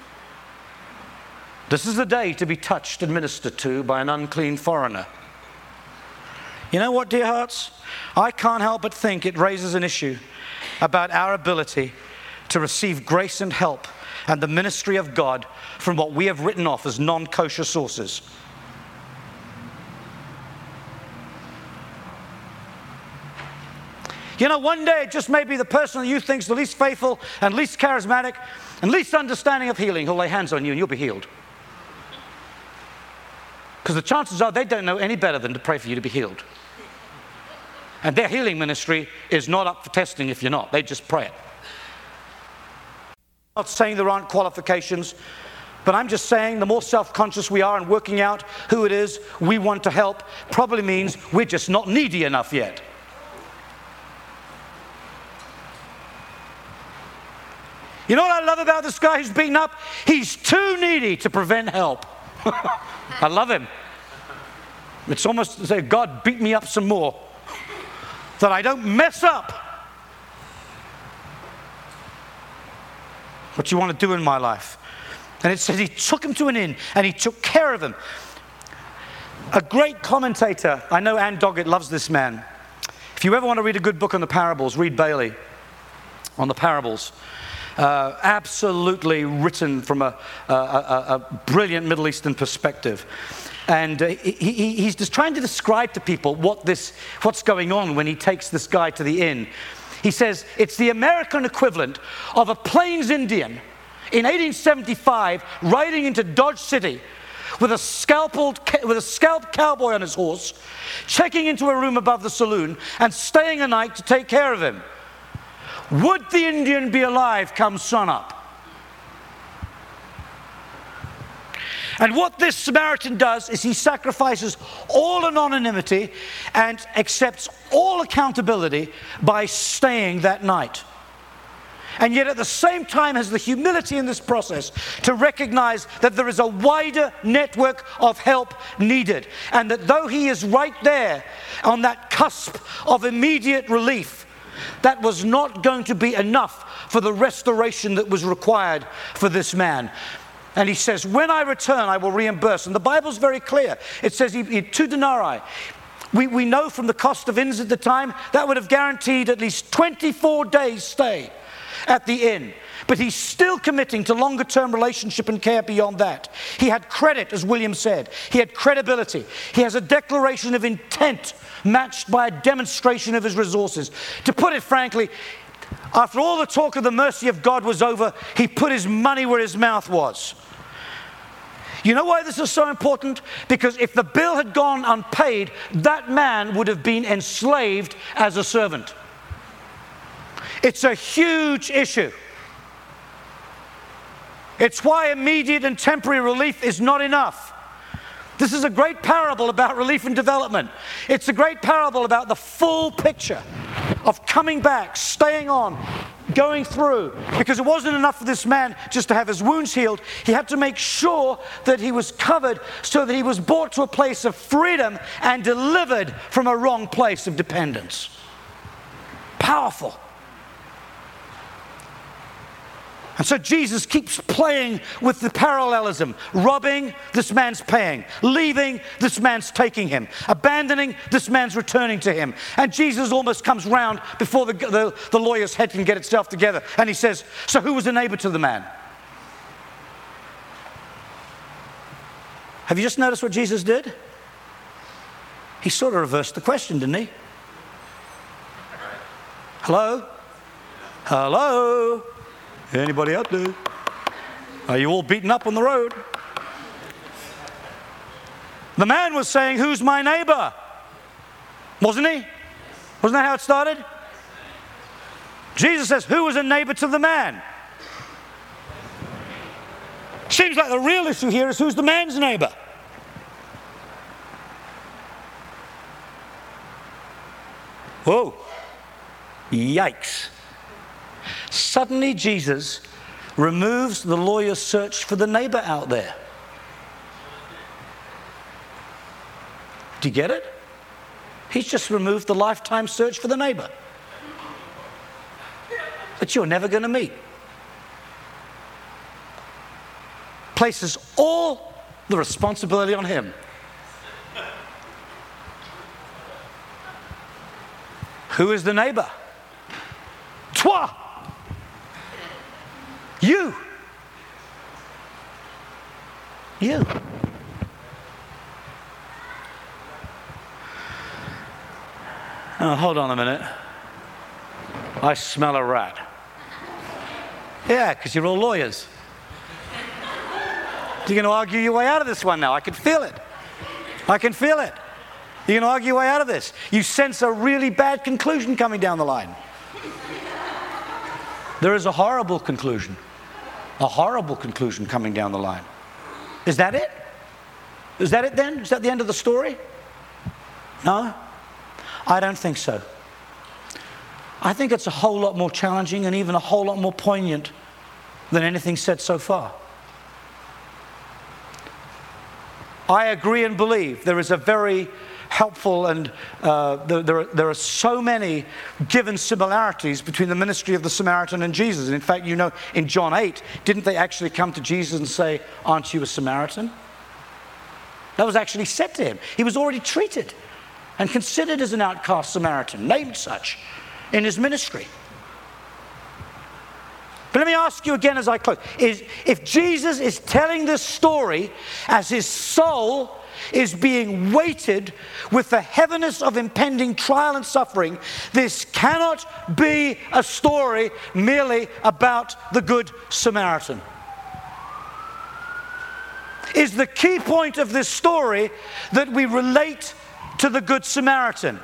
This is the day to be touched and ministered to by an unclean foreigner. You know what, dear hearts? I can't help but think it raises an issue about our ability to receive grace and help and the ministry of God from what we have written off as non-kosher sources. You know, one day it just may be the person that you think is the least faithful and least charismatic and least understanding of healing who'll lay hands on you and you'll be healed. Because the chances are they don't know any better than to pray for you to be healed. And their healing ministry is not up for testing if you're not. They just pray it. I'm not saying there aren't qualifications, but I'm just saying the more self-conscious we are in working out who it is we want to help probably means we're just not needy enough yet. You know what I love about this guy who's beaten up? He's too needy to prevent help. I love him. It's almost to say, God, beat me up some more, that I don't mess up what you want to do in my life. And it says he took him to an inn and he took care of him. A great commentator, I know Ann Doggett loves this man. If you ever want to read a good book on the parables, read Bailey on the parables. Uh, absolutely written from a, a, a, a brilliant Middle Eastern perspective. And uh, he, he, he's just trying to describe to people what this, what's going on when he takes this guy to the inn. He says it's the American equivalent of a Plains Indian in eighteen seventy-five riding into Dodge City with a scalped, with a scalped cowboy on his horse, checking into a room above the saloon and staying a night to take care of him. Would the Indian be alive come sunup? And what this Samaritan does is he sacrifices all anonymity and accepts all accountability by staying that night. And yet at the same time has the humility in this process to recognize that there is a wider network of help needed. And that though he is right there on that cusp of immediate relief, that was not going to be enough for the restoration that was required for this man. And he says, when I return, I will reimburse. And the Bible's very clear. It says he, he two denarii. We, we know from the cost of inns at the time, that would have guaranteed at least twenty-four days stay at the inn. But he's still committing to longer term relationship and care beyond that. He had credit, as William said. He had credibility. He has a declaration of intent matched by a demonstration of his resources. To put it frankly, after all the talk of the mercy of God was over, he put his money where his mouth was. You know why this is so important? Because if the bill had gone unpaid, that man would have been enslaved as a servant. It's a huge issue. It's why immediate and temporary relief is not enough. This is a great parable about relief and development. It's a great parable about the full picture of coming back, staying on, going through. Because it wasn't enough for this man just to have his wounds healed. He had to make sure that he was covered so that he was brought to a place of freedom and delivered from a wrong place of dependence. Powerful. And so Jesus keeps playing with the parallelism. Robbing, this man's paying. Leaving, this man's taking him. Abandoning, this man's returning to him. And Jesus almost comes round before the, the, the lawyer's head can get itself together. And he says, so who was the neighbor to the man? Have you just noticed what Jesus did? He sort of reversed the question, didn't he? Hello? Hello? Anybody out there? Are you all beaten up on the road? The man was saying, who's my neighbor? Wasn't he? Wasn't that how it started? Jesus says, who was a neighbor to the man? Seems like the real issue here is who's the man's neighbor? Whoa. Yikes. Suddenly Jesus removes the lawyer's search for the neighbor out there. Do you get it? He's just removed the lifetime search for the neighbor that you're never going to meet. Places all the responsibility on him. Who is the neighbor? Toi! You. You. Oh, hold on a minute. I smell a rat. Yeah, because you're all lawyers. You're going to argue your way out of this one now. I can feel it. I can feel it. You're going to argue your way out of this. You sense a really bad conclusion coming down the line. There is a horrible conclusion. A horrible conclusion coming down the line. Is that it? Is that it then? Is that the end of the story? No? I don't think so. I think it's a whole lot more challenging and even a whole lot more poignant than anything said so far. I agree and believe there is a very helpful and uh, there, there, are, there are so many given similarities between the ministry of the Samaritan and Jesus. And in fact, you know, in John eight, didn't they actually come to Jesus and say, "Aren't you a Samaritan?" That was actually said to him. He was already treated and considered as an outcast Samaritan, named such in his ministry. But let me ask you again as I close. Is, if Jesus is telling this story as his soul is being weighted with the heaviness of impending trial and suffering, this cannot be a story merely about the Good Samaritan. Is the key point of this story that we relate to the Good Samaritan?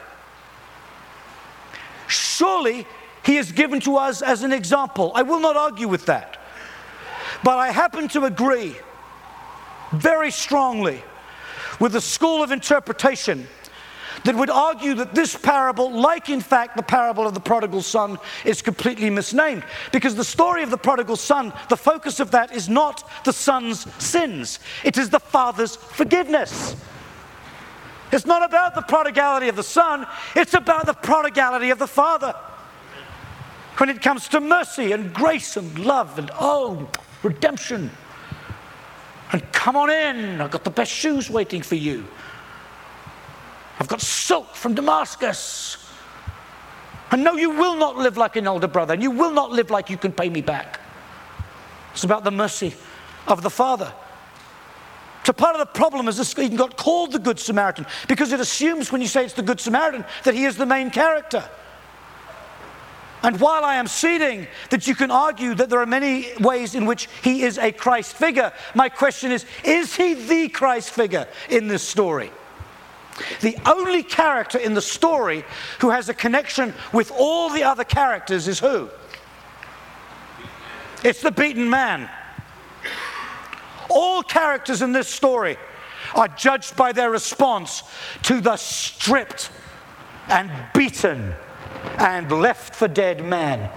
Surely he is given to us as an example. I will not argue with that. But I happen to agree very strongly with the school of interpretation that would argue that this parable, like in fact the parable of the prodigal son, is completely misnamed. Because the story of the prodigal son, the focus of that is not the son's sins. It is the father's forgiveness. It's not about the prodigality of the son, it's about the prodigality of the father. When it comes to mercy and grace and love and, oh, redemption. And come on in, I've got the best shoes waiting for you. I've got silk from Damascus. And no, you will not live like an older brother, and you will not live like you can pay me back. It's about the mercy of the Father. So part of the problem is this even got called the Good Samaritan, because it assumes when you say it's the Good Samaritan that he is the main character. And while I am ceding that you can argue that there are many ways in which he is a Christ figure, my question is, is he the Christ figure in this story? The only character in the story who has a connection with all the other characters is who? It's the beaten man. All characters in this story are judged by their response to the stripped and beaten and left for dead man.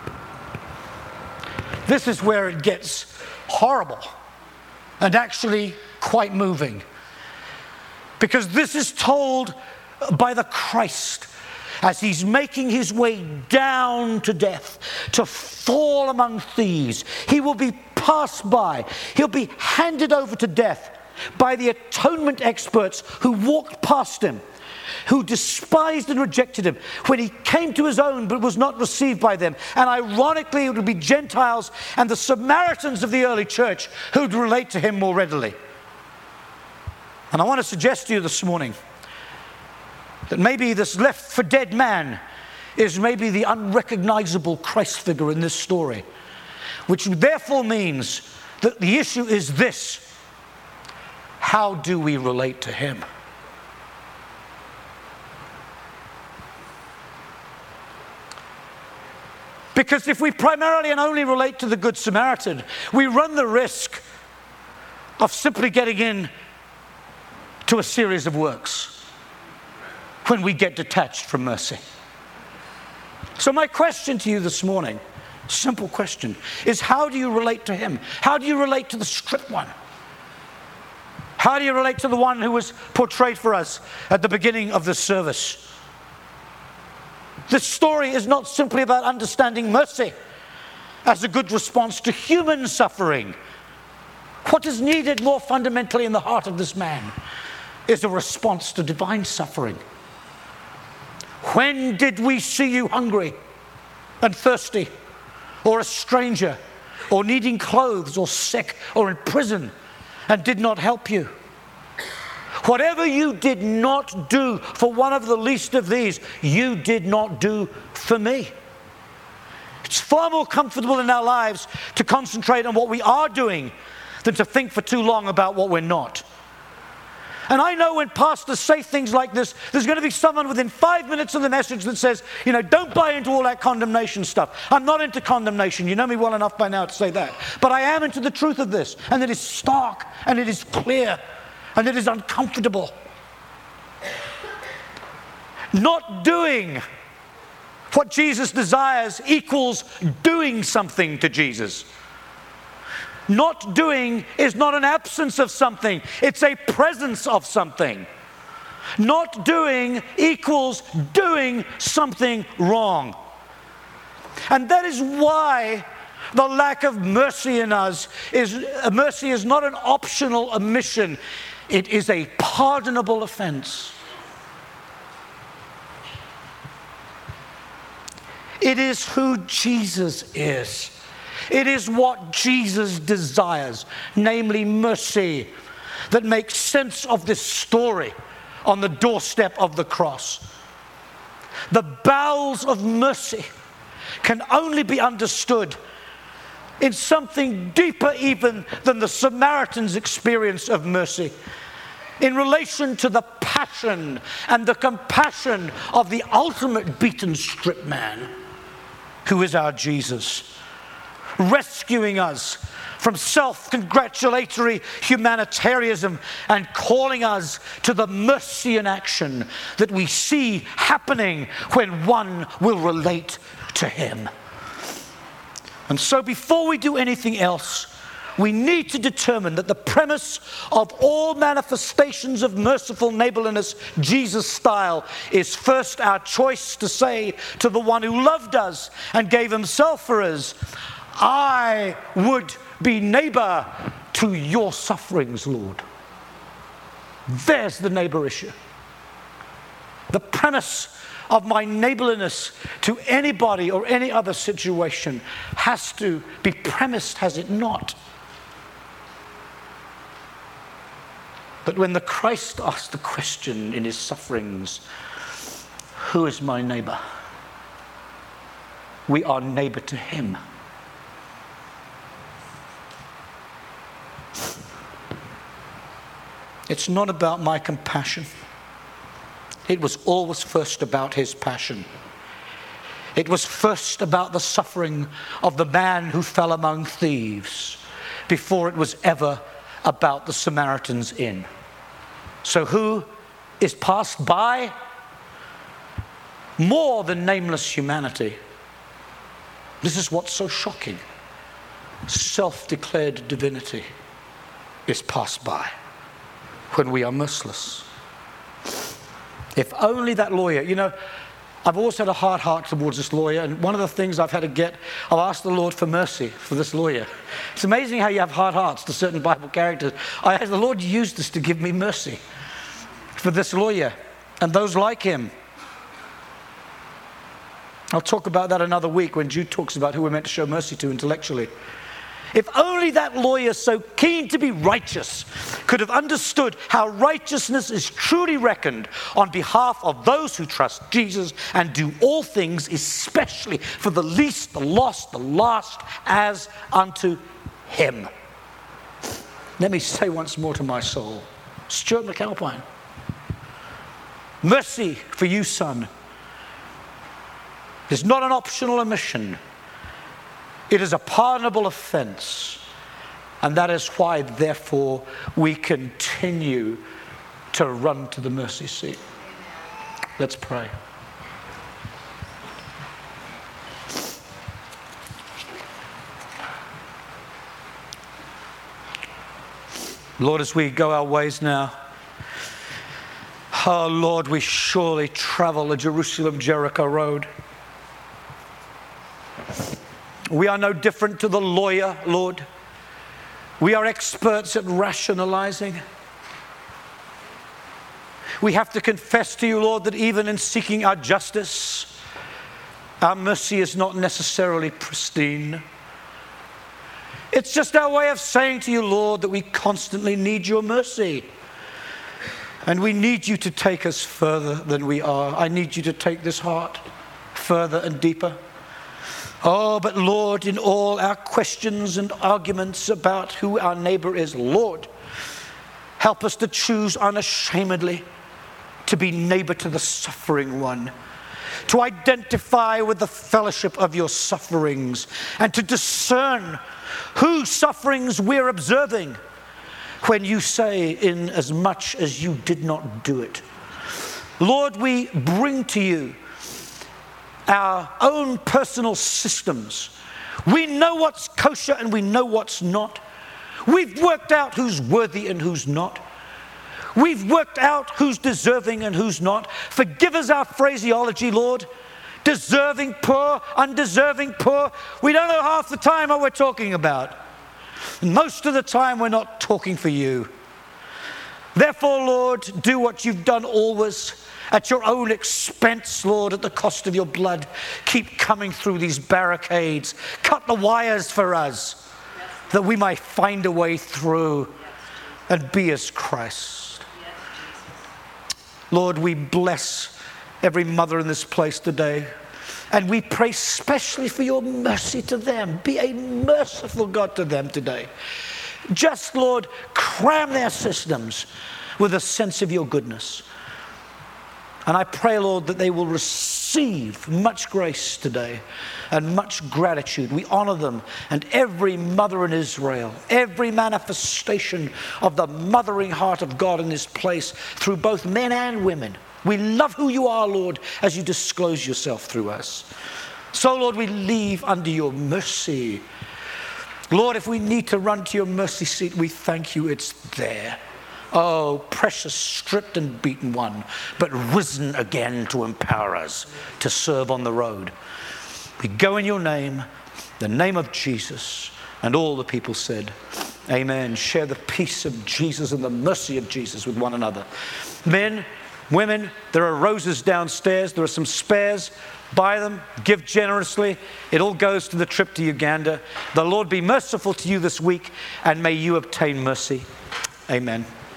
This is where it gets horrible and actually quite moving. Because this is told by the Christ as he's making his way down to death, to fall among thieves. He will be passed by. He'll be handed over to death by the atonement experts who walked past him, who despised and rejected him when he came to his own but was not received by them. And ironically, it would be Gentiles and the Samaritans of the early church who would relate to him more readily. And I want to suggest to you this morning that maybe this left for dead man is maybe the unrecognizable Christ figure in this story, which therefore means that the issue is this: how do we relate to him? Because if we primarily and only relate to the Good Samaritan, we run the risk of simply getting in to a series of works when we get detached from mercy. So my question to you this morning, simple question, is how do you relate to him? How do you relate to the stripped one? How do you relate to the one who was portrayed for us at the beginning of this service? This story is not simply about understanding mercy as a good response to human suffering. What is needed more fundamentally in the heart of this man is a response to divine suffering. When did we see you hungry and thirsty, or a stranger, or needing clothes, or sick, or in prison, and did not help you? Whatever you did not do for one of the least of these, you did not do for me. It's far more comfortable in our lives to concentrate on what we are doing than to think for too long about what we're not. And I know when pastors say things like this, there's going to be someone within five minutes of the message that says, you know, don't buy into all that condemnation stuff. I'm not into condemnation. You know me well enough by now to say that. But I am into the truth of this. And it is stark, and it is clear, and it is uncomfortable. Not doing what Jesus desires equals doing something to Jesus. Not doing is not an absence of something. It's a presence of something. Not doing equals doing something wrong. And that is why the lack of mercy in us is, uh, mercy is not an optional omission. It is a pardonable offense. It is who Jesus is. It is what Jesus desires, namely mercy, that makes sense of this story on the doorstep of the cross. The bowels of mercy can only be understood in something deeper even than the Samaritan's experience of mercy, in relation to the passion and the compassion of the ultimate beaten strip man, who is our Jesus, rescuing us from self-congratulatory humanitarianism and calling us to the mercy in action that we see happening when one will relate to him. And so before we do anything else, we need to determine that the premise of all manifestations of merciful neighborliness, Jesus style, is first our choice to say to the one who loved us and gave himself for us, I would be neighbor to your sufferings, Lord. There's the neighbor issue. The premise of my neighborliness to anybody or any other situation has to be premised, has it not? But when the Christ asked the question in his sufferings, who is my neighbor? We are neighbor to him. It's not about my compassion. It was always first about his passion. It was first about the suffering of the man who fell among thieves before it was ever about the Samaritan's inn. So who is passed by? More than nameless humanity. This is what's so shocking. Self-declared divinity is passed by when we are merciless. If only that lawyer, you know, I've always had a hard heart towards this lawyer, and one of the things I've had to get, I've asked the Lord for mercy for this lawyer. It's amazing how you have hard hearts to certain Bible characters. I asked the Lord used this to give me mercy for this lawyer and those like him. I'll talk about that another week when Jude talks about who we're meant to show mercy to intellectually. If only that lawyer, so keen to be righteous, could have understood how righteousness is truly reckoned on behalf of those who trust Jesus and do all things, especially for the least, the lost, the last, as unto him. Let me say once more to my soul, Stuart McAlpine, mercy for you, son, is not an optional omission. It is a pardonable offense. And that is why, therefore, we continue to run to the mercy seat. Let's pray. Lord, as we go our ways now, oh Lord, we surely travel the Jerusalem-Jericho road. We are no different to the lawyer, Lord. We are experts at rationalizing. We have to confess to you, Lord, that even in seeking our justice, our mercy is not necessarily pristine. It's just our way of saying to you, Lord, that we constantly need your mercy. And we need you to take us further than we are. I need you to take this heart further and deeper. Oh, but Lord, in all our questions and arguments about who our neighbor is, Lord, help us to choose unashamedly to be neighbor to the suffering one, to identify with the fellowship of your sufferings, and to discern whose sufferings we're observing when you say, in as much as you did not do it. Lord, we bring to you our own personal systems. We know what's kosher and we know what's not. We've worked out who's worthy and who's not. We've worked out who's deserving and who's not. Forgive us our phraseology, Lord. Deserving poor, undeserving poor. We don't know half the time what we're talking about. And most of the time we're not talking for you. Therefore, Lord, do what you've done always at your own expense, Lord, at the cost of your blood. Keep coming through these barricades. Cut the wires for us that we might find a way through and be as Christ. Lord, we bless every mother in this place today. And we pray specially for your mercy to them. Be a merciful God to them today. Just, Lord, cram their systems with a sense of your goodness. And I pray, Lord, that they will receive much grace today and much gratitude. We honor them and every mother in Israel, every manifestation of the mothering heart of God in this place through both men and women. We love who you are, Lord, as you disclose yourself through us. So, Lord, we leave under your mercy. Lord, if we need to run to your mercy seat, we thank you it's there. Oh, precious, stripped and beaten one, but risen again to empower us to serve on the road. We go in your name, the name of Jesus, and all the people said, amen. Share the peace of Jesus and the mercy of Jesus with one another. Men, women, there are roses downstairs. There are some spares. Buy them. Give generously. It all goes to the trip to Uganda. The Lord be merciful to you this week, and may you obtain mercy. Amen.